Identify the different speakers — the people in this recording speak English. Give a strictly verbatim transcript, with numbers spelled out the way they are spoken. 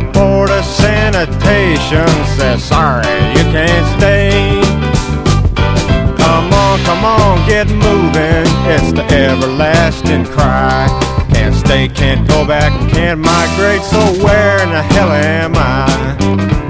Speaker 1: Board of Sanitation says, sorry, you can't stay. Come on, come on, get moving. It's the everlasting cry. Can't stay, can't go back, can't migrate, so where in the hell am I?